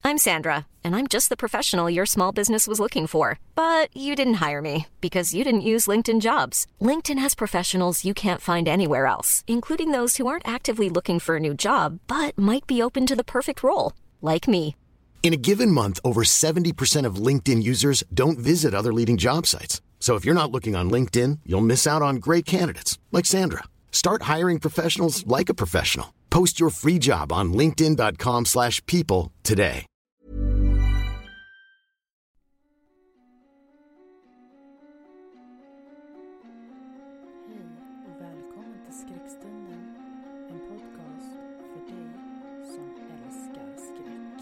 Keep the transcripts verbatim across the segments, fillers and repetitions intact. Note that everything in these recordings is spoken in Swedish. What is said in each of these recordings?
I'm Sandra, and I'm just the professional your small business was looking for. But you didn't hire me because you didn't use LinkedIn Jobs. LinkedIn has professionals you can't find anywhere else, including those who aren't actively looking for a new job, but might be open to the perfect role, like me. In a given month, over seventy percent of LinkedIn users don't visit other leading job sites. So if you're not looking on LinkedIn, you'll miss out on great candidates like Sandra. Start hiring professionals like a professional. Post your free job on linkedin dot com slash people today. Hej och välkommen till Skräckstunden, en podcast för dig som älskar skräck.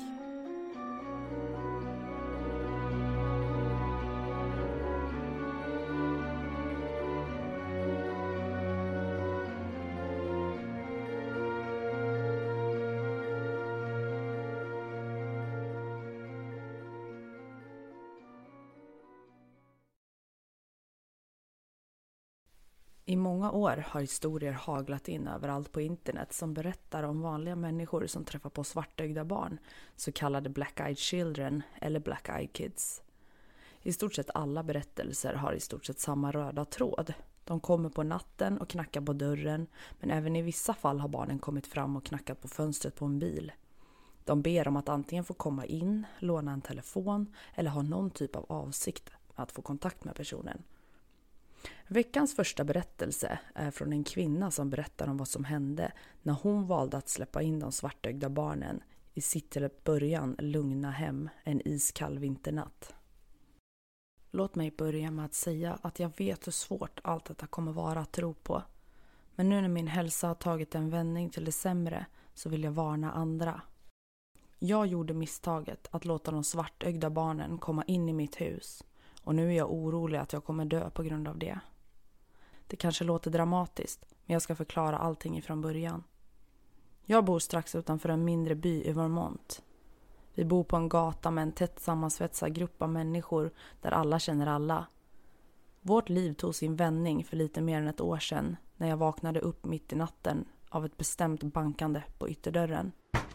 I många år har historier haglat in överallt på internet som berättar om vanliga människor som träffar på svartögda barn, så kallade black-eyed children eller black-eyed kids. I stort sett alla berättelser har i stort sett samma röda tråd. De kommer på natten och knackar på dörren, men även i vissa fall har barnen kommit fram och knackat på fönstret på en bil. De ber om att antingen få komma in, låna en telefon eller ha någon typ av avsikt att få kontakt med personen. Veckans första berättelse är från en kvinna som berättar om vad som hände när hon valde att släppa in de svartögda barnen i sitt till början lugna hem en iskall vinternatt. Låt mig börja med att säga att jag vet hur svårt allt detta kommer vara att tro på. Men nu när min hälsa har tagit en vändning till det sämre så vill jag varna andra. Jag gjorde misstaget att låta de svartögda barnen komma in i mitt hus. Och nu är jag orolig att jag kommer dö på grund av det. Det kanske låter dramatiskt, men jag ska förklara allting ifrån början. Jag bor strax utanför en mindre by i Vermont. Vi bor på en gata med en tätt sammansvetsad grupp av människor där alla känner alla. Vårt liv tog sin vändning för lite mer än ett år sedan när jag vaknade upp mitt i natten av ett bestämt bankande på ytterdörren.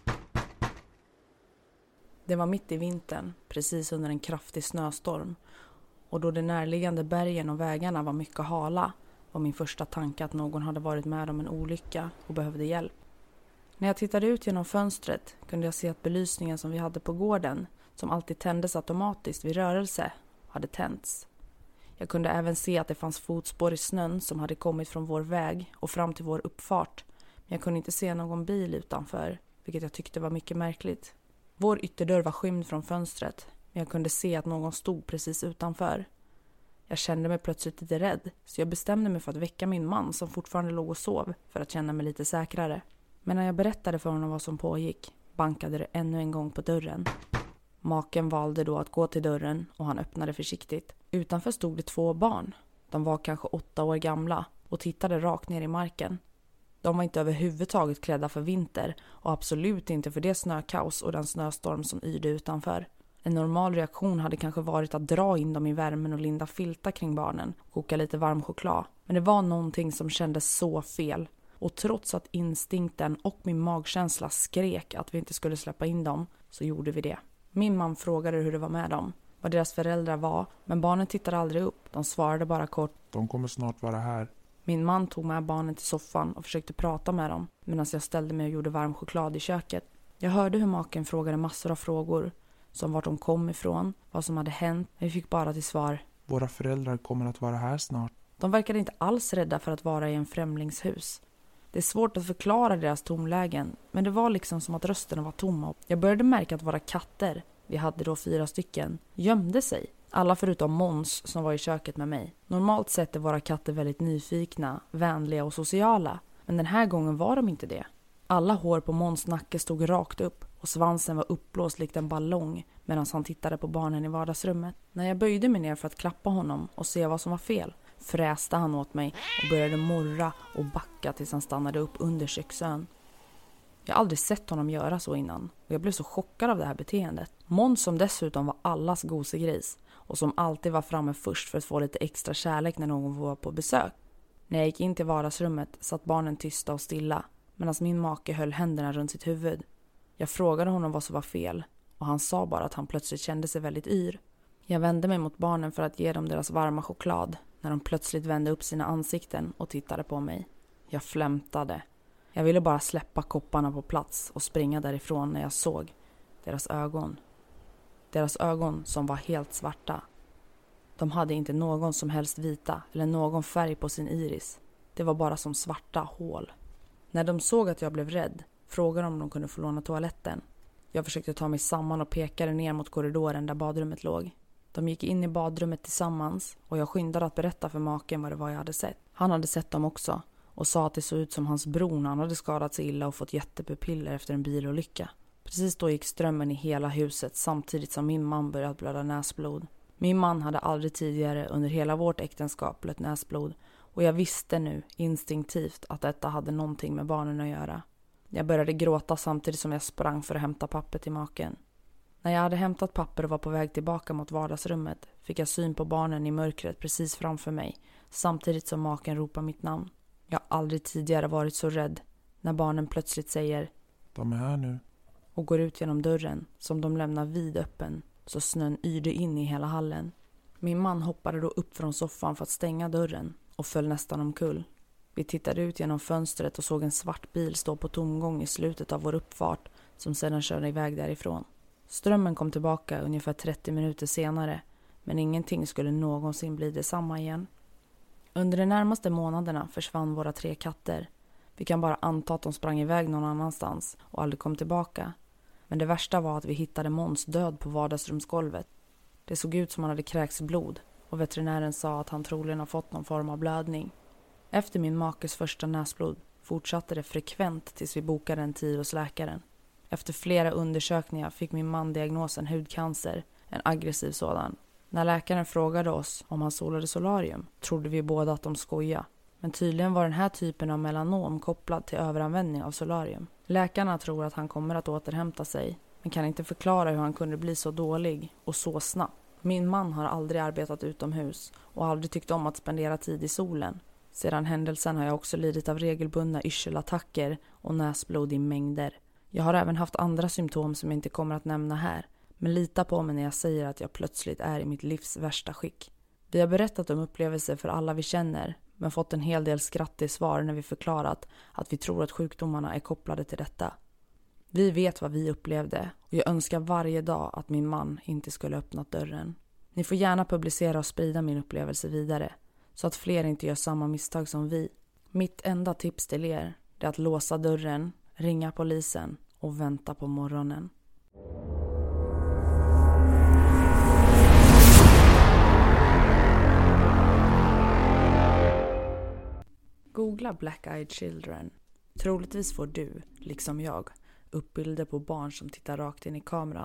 Det var mitt i vintern, precis under en kraftig snöstorm. Och då de närliggande bergen och vägarna var mycket hala var min första tanke att någon hade varit med om en olycka och behövde hjälp. När jag tittade ut genom fönstret kunde jag se att belysningen som vi hade på gården, som alltid tändes automatiskt vid rörelse, hade tänts. Jag kunde även se att det fanns fotspår i snön som hade kommit från vår väg och fram till vår uppfart, men jag kunde inte se någon bil utanför, vilket jag tyckte var mycket märkligt. Vår ytterdörr var skymd från fönstret, men jag kunde se att någon stod precis utanför. Jag kände mig plötsligt lite rädd, så jag bestämde mig för att väcka min man som fortfarande låg och sov för att känna mig lite säkrare. Men när jag berättade för honom vad som pågick bankade det ännu en gång på dörren. Maken valde då att gå till dörren och han öppnade försiktigt. Utanför stod det två barn. De var kanske åtta år gamla och tittade rakt ner i marken. De var inte överhuvudtaget klädda för vinter och absolut inte för det snökaos och den snöstorm som yrde utanför. En normal reaktion hade kanske varit att dra in dem i värmen och linda filtar kring barnen och koka lite varm choklad. Men det var någonting som kändes så fel. Och trots att instinkten och min magkänsla skrek att vi inte skulle släppa in dem, så gjorde vi det. Min man frågade hur det var med dem, vad deras föräldrar var, men barnen tittade aldrig upp. De svarade bara kort: de kommer snart vara här. Min man tog med barnen till soffan och försökte prata med dem medan jag ställde mig och gjorde varm choklad i köket. Jag hörde hur maken frågade massor av frågor, som vart de kom ifrån, vad som hade hänt, men vi fick bara till svar: våra föräldrar kommer att vara här snart. De verkade inte alls rädda för att vara i en främlingshus. Det är svårt att förklara deras tonlägen, men det var liksom som att rösterna var tomma. Jag började märka att våra katter, vi hade då fyra stycken, gömde sig. Alla förutom Måns som var i köket med mig. Normalt sett är våra katter väldigt nyfikna, vänliga och sociala, men den här gången var de inte det. Alla hår på Måns nacke stod rakt upp och svansen var uppblåst likt en ballong medan han tittade på barnen i vardagsrummet. När jag böjde mig ner för att klappa honom och se vad som var fel, fräste han åt mig och började morra och backa tills han stannade upp under köksön. Jag har aldrig sett honom göra så innan och jag blev så chockad av det här beteendet. Måns, som dessutom var allas gosegris och som alltid var framme först för att få lite extra kärlek när någon var på besök. När jag gick in till vardagsrummet satt barnen tysta och stilla medan min make höll händerna runt sitt huvud. Jag frågade honom vad som var fel och han sa bara att han plötsligt kände sig väldigt yr. Jag vände mig mot barnen för att ge dem deras varma choklad när de plötsligt vände upp sina ansikten och tittade på mig. Jag flämtade. Jag ville bara släppa kopparna på plats och springa därifrån när jag såg deras ögon. Deras ögon som var helt svarta. De hade inte någon som helst vita eller någon färg på sin iris. Det var bara som svarta hål. När de såg att jag blev rädd frågade de om de kunde få låna toaletten. Jag försökte ta mig samman och pekade ner mot korridoren där badrummet låg. De gick in i badrummet tillsammans och jag skyndade att berätta för maken vad det var jag hade sett. Han hade sett dem också och sa att det såg ut som hans bror när han hade skadat sig illa och fått jättepupiller efter en bilolycka. Precis då gick strömmen i hela huset samtidigt som min man började blöda näsblod. Min man hade aldrig tidigare under hela vårt äktenskap blött näsblod och jag visste nu instinktivt att detta hade någonting med barnen att göra. Jag började gråta samtidigt som jag sprang för att hämta papper till maken. När jag hade hämtat papper och var på väg tillbaka mot vardagsrummet fick jag syn på barnen i mörkret precis framför mig samtidigt som maken ropade mitt namn. Jag har aldrig tidigare varit så rädd när barnen plötsligt säger De är här nu. Och går ut genom dörren som de lämnar vid öppen så snön yrde in i hela hallen. Min man hoppade då upp från soffan för att stänga dörren och föll nästan omkull. Vi tittade ut genom fönstret och såg en svart bil stå på tomgång i slutet av vår uppfart som sedan körde iväg därifrån. Strömmen kom tillbaka ungefär trettio minuter senare men ingenting skulle någonsin bli detsamma igen. Under de närmaste månaderna försvann våra tre katter. Vi kan bara anta att de sprang iväg någon annanstans och aldrig kom tillbaka. Men det värsta var att vi hittade Måns död på vardagsrumsgolvet. Det såg ut som han hade kräkts blod och veterinären sa att han troligen har fått någon form av blödning. Efter min makes första näsblod fortsatte det frekvent tills vi bokade en tid hos läkaren. Efter flera undersökningar fick min man diagnosen hudcancer, en aggressiv sådan. När läkaren frågade oss om han solade solarium trodde vi båda att de skoja. Men tydligen var den här typen av melanom kopplad till överanvändning av solarium. Läkarna tror att han kommer att återhämta sig men kan inte förklara hur han kunde bli så dålig och så snabbt. Min man har aldrig arbetat utomhus och aldrig tyckt om att spendera tid i solen. Sedan händelsen har jag också lidit av regelbundna yrselattacker och näsblod i mängder. Jag har även haft andra symptom som jag inte kommer att nämna här. Men lita på mig när jag säger att jag plötsligt är i mitt livs värsta skick. Vi har berättat om upplevelser för alla vi känner men fått en hel del skratt i svar när vi förklarat att vi tror att sjukdomarna är kopplade till detta. Vi vet vad vi upplevde och jag önskar varje dag att min man inte skulle öppnat dörren. Ni får gärna publicera och sprida min upplevelse vidare så att fler inte gör samma misstag som vi. Mitt enda tips till er är att låsa dörren, ringa polisen och vänta på morgonen. Googla Black Eyed Children. Troligtvis får du, liksom jag, upp bilder på barn som tittar rakt in i kameran.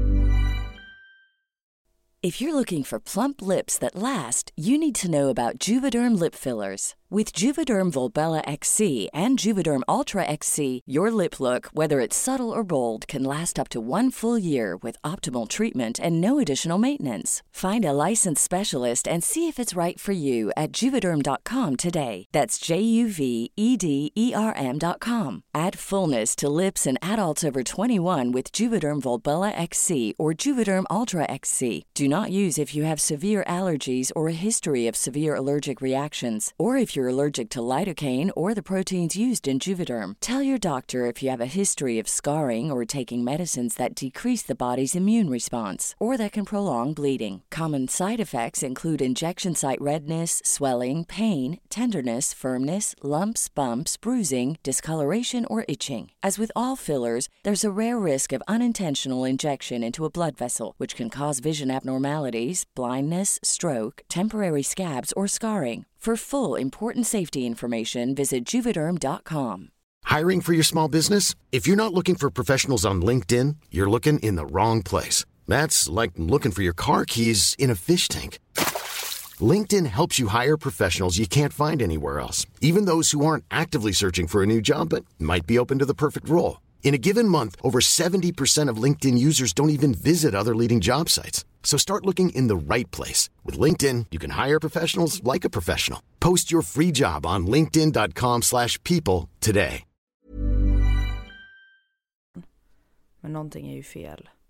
If you're looking for plump lips that last, you need to know about Juvederm lip fillers. With Juvederm Volbella X C and Juvederm Ultra X C, your lip look, whether it's subtle or bold, can last up to one full year with optimal treatment and no additional maintenance. Find a licensed specialist and see if it's right for you at juvederm dot com today. That's J U V E D E R M dot com. Add fullness to lips in adults over twenty-one with Juvederm Volbella X C or Juvederm Ultra X C. Do not use if you have severe allergies or a history of severe allergic reactions, or if you're allergic to lidocaine or the proteins used in Juvederm. Tell your doctor if you have a history of scarring or taking medicines that decrease the body's immune response or that can prolong bleeding. Common side effects include injection site redness, swelling, pain, tenderness, firmness, lumps, bumps, bruising, discoloration, or itching. As with all fillers, there's a rare risk of unintentional injection into a blood vessel, which can cause vision abnormalities, blindness, stroke, temporary scabs, or scarring. For full, important safety information, visit Juvederm dot com. Hiring for your small business? If you're not looking for professionals on LinkedIn, you're looking in the wrong place. That's like looking for your car keys in a fish tank. LinkedIn helps you hire professionals you can't find anywhere else, even those who aren't actively searching for a new job but might be open to the perfect role. In a given month, over seventy percent of LinkedIn users don't even visit other leading job sites. So start looking in the right place. With LinkedIn, you can hire professionals like a professional. Post your free job on linkedin dot com slash people today. Men någonting är ju fel.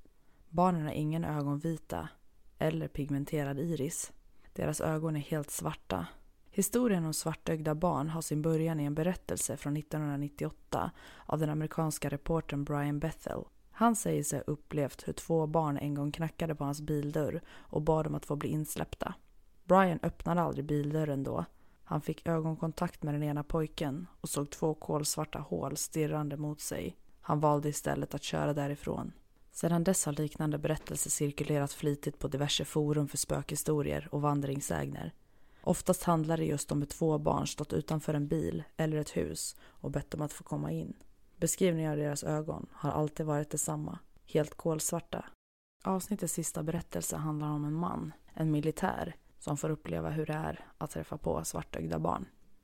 Barnen har ingen ögonvita eller pigmenterad iris. Deras ögon är helt svarta. Historien om svartögda barn har sin början i en berättelse från nittonhundranittioåtta av den amerikanska reportern Brian Bethel. Han säger sig ha upplevt hur två barn en gång knackade på hans bildörr och bad om att få bli insläppta. Brian öppnade aldrig bildörren då. Han fick ögonkontakt med den ena pojken och såg två kolsvarta hål stirrande mot sig. Han valde istället att köra därifrån. Sedan dess har liknande berättelser cirkulerat flitigt på diverse forum för spökhistorier och vandringssägner. Oftast handlar det just om hur två barn stått utanför en bil eller ett hus och bett om att få komma in. Beskrivningen av deras ögon har alltid varit detsamma, helt kolsvarta. Avsnittets sista berättelse handlar om en man, en militär, som får uppleva hur det är att träffa på svartögda barn.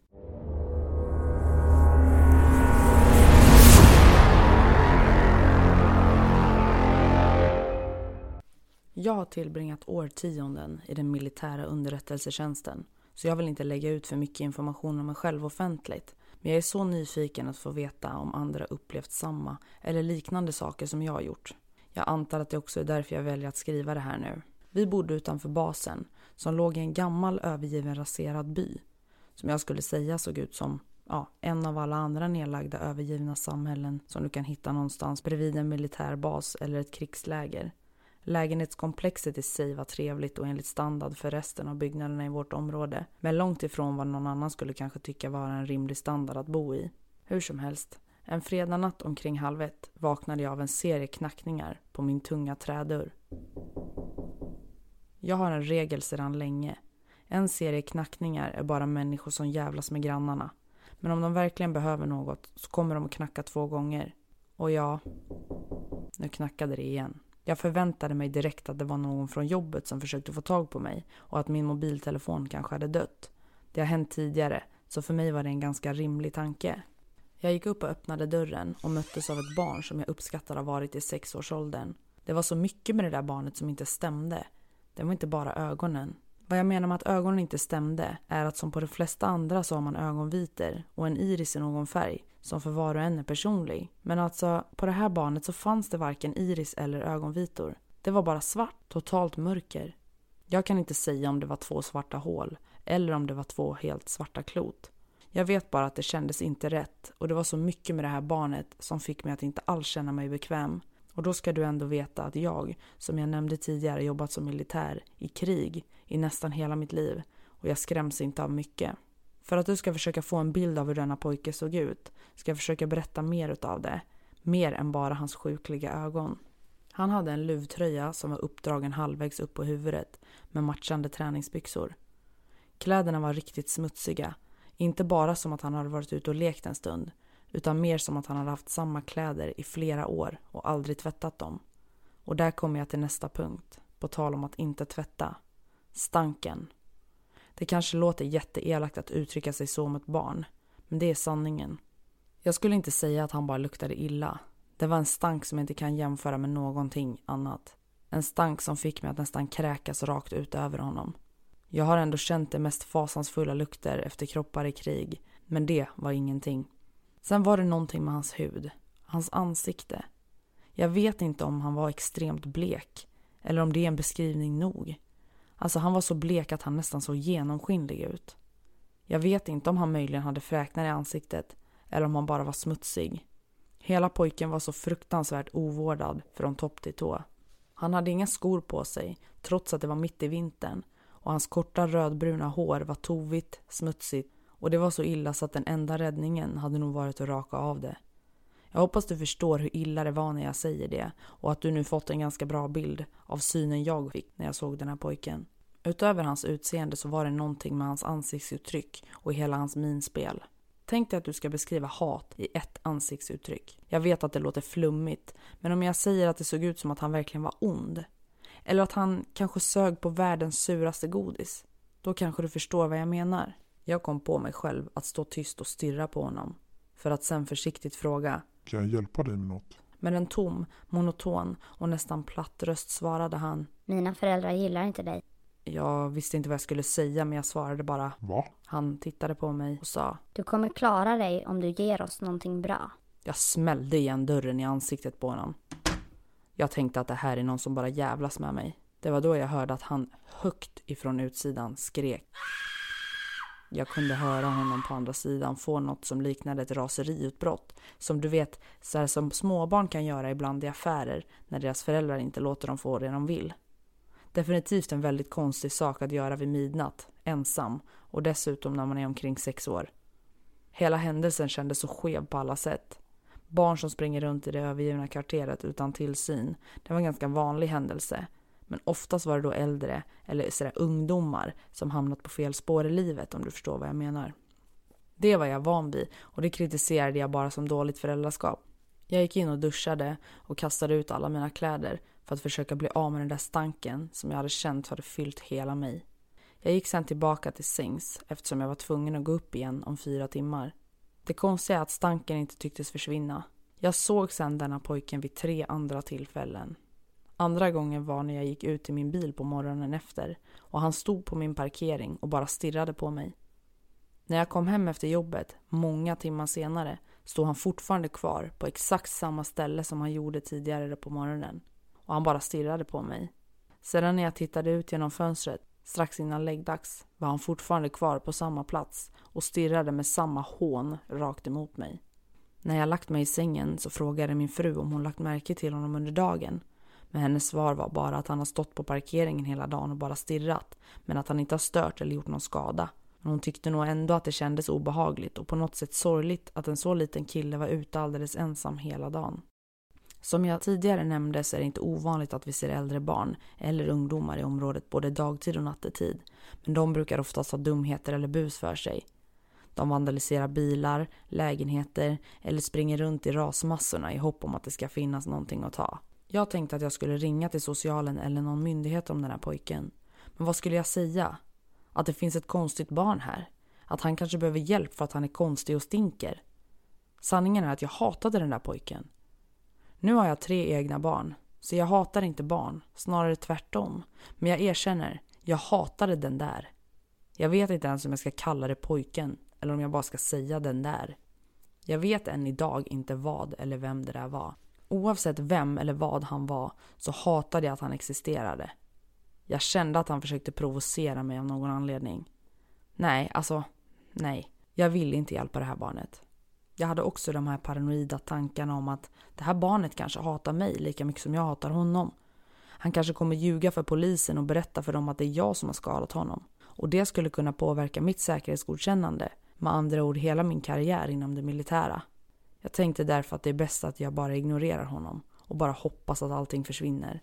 Jag har tillbringat årtionden i den militära underrättelsetjänsten, så jag vill inte lägga ut för mycket information om mig själv offentligt. Men jag är så nyfiken att få veta om andra upplevt samma eller liknande saker som jag har gjort. Jag antar att det också är därför jag väljer att skriva det här nu. Vi bodde utanför basen, som låg i en gammal övergiven raserad by. Som jag skulle säga såg ut som ja, en av alla andra nedlagda övergivna samhällen som du kan hitta någonstans bredvid en militärbas eller ett krigsläger. Lägenhetskomplexet i sig var trevligt och enligt standard för resten av byggnaderna i vårt område, men långt ifrån vad någon annan skulle kanske tycka vara en rimlig standard att bo i. Hur som helst, en fredagsnatt omkring halv ett vaknade jag av en serie knackningar på min tunga trädörr. Jag har en regel sedan länge. En serie knackningar är bara människor som jävlas med grannarna. Men om de verkligen behöver något så kommer de att knacka två gånger. Och ja, nu knackade det igen. Jag förväntade mig direkt att det var någon från jobbet som försökte få tag på mig och att min mobiltelefon kanske hade dött. Det har hänt tidigare, så för mig var det en ganska rimlig tanke. Jag gick upp och öppnade dörren och möttes av ett barn som jag uppskattar har varit i sexårsåldern. Det var så mycket med det där barnet som inte stämde. Det var inte bara ögonen. Vad jag menar med att ögonen inte stämde är att som på de flesta andra så har man ögonvitor och en iris i någon färg som för var och en är personlig. Men alltså på det här barnet så fanns det varken iris eller ögonvitor. Det var bara svart, totalt mörker. Jag kan inte säga om det var två svarta hål eller om det var två helt svarta klot. Jag vet bara att det kändes inte rätt och det var så mycket med det här barnet som fick mig att inte alls känna mig bekväm. Och då ska du ändå veta att jag, som jag nämnde tidigare, jobbat som militär i krig i nästan hela mitt liv. Och jag skräms inte av mycket. För att du ska försöka få en bild av hur denna pojke såg ut ska jag försöka berätta mer utav det. Mer än bara hans sjukliga ögon. Han hade en luvtröja som var uppdragen halvvägs upp på huvudet med matchande träningsbyxor. Kläderna var riktigt smutsiga. Inte bara som att han hade varit ute och lekt en stund, utan mer som att han hade haft samma kläder i flera år och aldrig tvättat dem. Och där kommer jag till nästa punkt, på tal om att inte tvätta. Stanken. Det kanske låter jätteelakt att uttrycka sig så om ett barn, men det är sanningen. Jag skulle inte säga att han bara luktade illa. Det var en stank som jag inte kan jämföra med någonting annat. En stank som fick mig att nästan kräkas rakt ut över honom. Jag har ändå känt det mest fasansfulla lukter efter kroppar i krig, men det var ingenting. Sen var det någonting med hans hud, hans ansikte. Jag vet inte om han var extremt blek, eller om det är en beskrivning nog. Alltså han var så blek att han nästan såg genomskinlig ut. Jag vet inte om han möjligen hade fräknar i ansiktet, eller om han bara var smutsig. Hela pojken var så fruktansvärt ovårdad från topp till tå. Han hade inga skor på sig, trots att det var mitt i vintern. Och hans korta rödbruna hår var tovigt, smutsigt. Och det var så illa så att den enda räddningen hade nog varit att raka av det. Jag hoppas du förstår hur illa det var när jag säger det. Och att du nu fått en ganska bra bild av synen jag fick när jag såg den här pojken. Utöver hans utseende så var det någonting med hans ansiktsuttryck och hela hans minspel. Tänk dig att du ska beskriva hat i ett ansiktsuttryck. Jag vet att det låter flummigt, men om jag säger att det såg ut som att han verkligen var ond, eller att han kanske sög på världens suraste godis, då kanske du förstår vad jag menar. Jag kom på mig själv att stå tyst och stirra på honom, för att sen försiktigt fråga: Kan jag hjälpa dig med något? Med en tom, monoton och nästan platt röst svarade han: Mina föräldrar gillar inte dig. Jag visste inte vad jag skulle säga, men jag svarade bara: Va? Han tittade på mig och sa: Du kommer klara dig om du ger oss någonting bra. Jag smällde igen dörren i ansiktet på honom. Jag tänkte att det här är någon som bara jävlas med mig. Det var då jag hörde att han högt ifrån utsidan skrek. Jag kunde höra honom på andra sidan få något som liknade ett raseriutbrott. Som du vet, så här som småbarn kan göra ibland i affärer när deras föräldrar inte låter dem få det de vill. Definitivt en väldigt konstig sak att göra vid midnatt, ensam, och dessutom när man är omkring sex år. Hela händelsen kändes så skev på alla sätt. Barn som springer runt i det övergivna kvarteret utan tillsyn, det var en ganska vanlig händelse. Men oftast var det då äldre eller sådär ungdomar som hamnat på fel spår i livet, om du förstår vad jag menar. Det var jag van vid och det kritiserade jag bara som dåligt föräldraskap. Jag gick in och duschade och kastade ut alla mina kläder för att försöka bli av med den där stanken som jag hade känt hade fyllt hela mig. Jag gick sedan tillbaka till sängs eftersom jag var tvungen att gå upp igen om fyra timmar. Det konstiga är att stanken inte tycktes försvinna. Jag såg sedan denna pojken vid tre andra tillfällen. Andra gången var när jag gick ut till min bil på morgonen efter och han stod på min parkering och bara stirrade på mig. När jag kom hem efter jobbet, många timmar senare, stod han fortfarande kvar på exakt samma ställe som han gjorde tidigare på morgonen. Och han bara stirrade på mig. Sedan när jag tittade ut genom fönstret, strax innan läggdags, var han fortfarande kvar på samma plats och stirrade med samma hån rakt emot mig. När jag lagt mig i sängen så frågade min fru om hon lagt märke till honom under dagen. Men hennes svar var bara att han har stått på parkeringen hela dagen och bara stirrat, men att han inte har stört eller gjort någon skada. Men hon tyckte nog ändå att det kändes obehagligt och på något sätt sorgligt att en så liten kille var ute alldeles ensam hela dagen. Som jag tidigare nämnde så är det inte ovanligt att vi ser äldre barn eller ungdomar i området både dagtid och nattetid. Men de brukar oftast ha dumheter eller bus för sig. De vandaliserar bilar, lägenheter eller springer runt i rasmassorna i hopp om att det ska finnas någonting att ta. Jag tänkte att jag skulle ringa till socialen eller någon myndighet om den här pojken. Men vad skulle jag säga? Att det finns ett konstigt barn här. Att han kanske behöver hjälp för att han är konstig och stinker. Sanningen är att jag hatade den där pojken. Nu har jag tre egna barn, så jag hatar inte barn, snarare tvärtom. Men jag erkänner, jag hatade den där. Jag vet inte ens om jag ska kalla det pojken eller om jag bara ska säga den där. Jag vet än idag inte vad eller vem det där var. Oavsett vem eller vad han var så hatade jag att han existerade. Jag kände att han försökte provocera mig av någon anledning. Nej, alltså, nej. Jag ville inte hjälpa det här barnet. Jag hade också de här paranoida tankarna om att det här barnet kanske hatar mig lika mycket som jag hatar honom. Han kanske kommer ljuga för polisen och berätta för dem att det är jag som har skadat honom. Och det skulle kunna påverka mitt säkerhetsgodkännande, med andra ord hela min karriär inom det militära. Jag tänkte därför att det är bäst att jag bara ignorerar honom och bara hoppas att allting försvinner.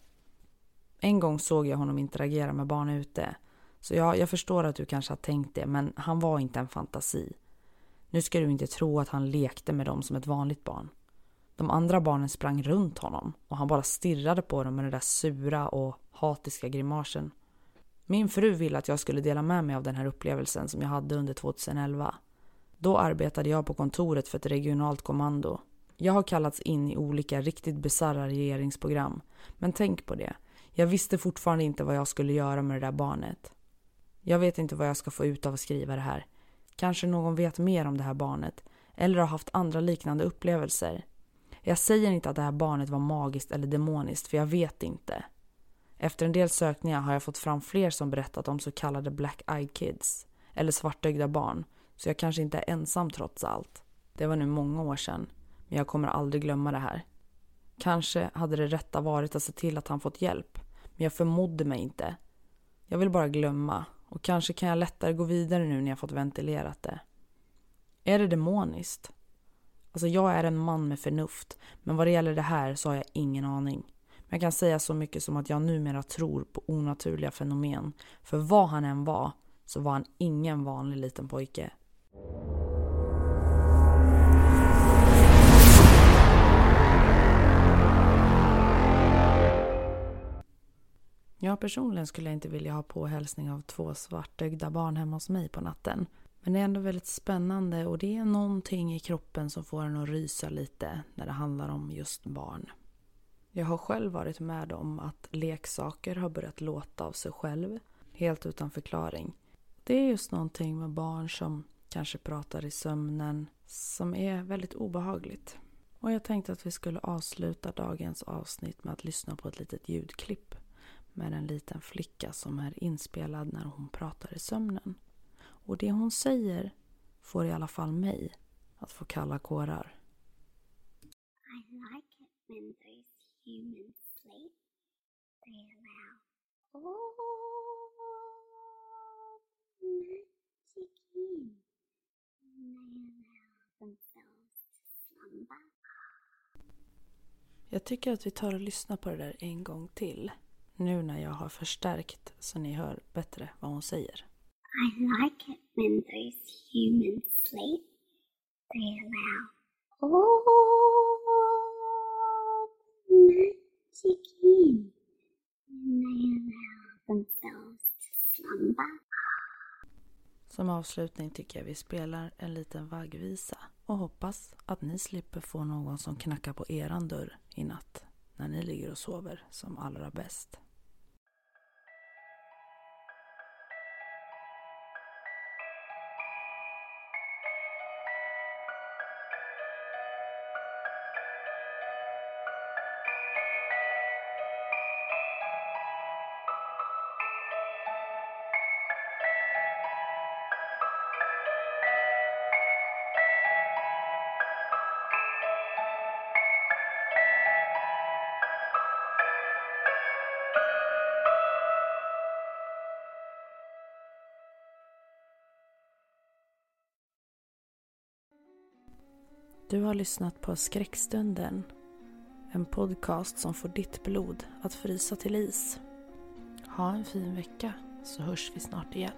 En gång såg jag honom interagera med barn ute. Så ja, jag förstår att du kanske har tänkt det, men han var inte en fantasi. Nu ska du inte tro att han lekte med dem som ett vanligt barn. De andra barnen sprang runt honom och han bara stirrade på dem med den där sura och hatiska grimasen. Min fru ville att jag skulle dela med mig av den här upplevelsen som jag hade under tjugoelva. Då arbetade jag på kontoret för ett regionalt kommando. Jag har kallats in i olika riktigt bizarra regeringsprogram. Men tänk på det. Jag visste fortfarande inte vad jag skulle göra med det där barnet. Jag vet inte vad jag ska få ut av att skriva det här. Kanske någon vet mer om det här barnet. Eller har haft andra liknande upplevelser. Jag säger inte att det här barnet var magiskt eller demoniskt, för jag vet inte. Efter en del sökningar har jag fått fram fler som berättat om så kallade black-eyed kids. Eller svartögda barn. Så jag kanske inte är ensam trots allt. Det var nu många år sedan. Men jag kommer aldrig glömma det här. Kanske hade det rätta varit att se till att han fått hjälp. Men jag förmodde mig inte. Jag vill bara glömma. Och kanske kan jag lättare gå vidare nu när jag fått ventilerat det. Är det demoniskt? Alltså jag är en man med förnuft. Men vad det gäller det här så har jag ingen aning. Men jag kan säga så mycket som att jag numera tror på onaturliga fenomen. För vad han än var så var han ingen vanlig liten pojke. Jag personligen skulle inte vilja ha påhälsning av två svartögda barn hemma hos mig på natten. Men det är ändå väldigt spännande och det är någonting i kroppen som får en att rysa lite när det handlar om just barn. Jag har själv varit med om att leksaker har börjat låta av sig själv, helt utan förklaring. Det är just någonting med barn som kanske pratar i sömnen som är väldigt obehagligt. Och jag tänkte att vi skulle avsluta dagens avsnitt med att lyssna på ett litet ljudklipp med en liten flicka som är inspelad när hon pratar i sömnen. Och det hon säger får i alla fall mig att få kalla kårar. I like it when those humans sleep. They allow all magic in. And they allow themselves to slumber. Jag tycker att vi tar och lyssnar på det där en gång till. Nu när jag har förstärkt så ni hör bättre vad hon säger. I like it when those humans sleep. They allow all magic in. And they allow themselves to slumber. Som avslutning tycker jag vi spelar en liten vaggvisa och hoppas att ni slipper få någon som knackar på eran dörr i natt när ni ligger och sover som allra bäst. Du har lyssnat på Skräckstunden, en podcast som får ditt blod att frysa till is. Ha en fin vecka så hörs vi snart igen.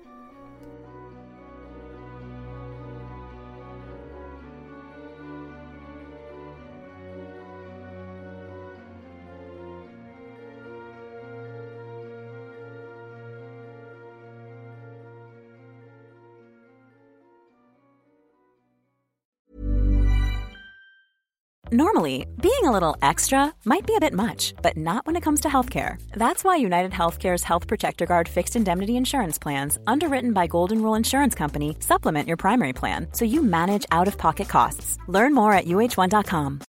Normally, being a little extra might be a bit much, but not when it comes to healthcare. That's why United Healthcare's Health Protector Guard fixed indemnity insurance plans, underwritten by Golden Rule Insurance Company, supplement your primary plan so you manage out-of-pocket costs. Learn more at U H one dot com.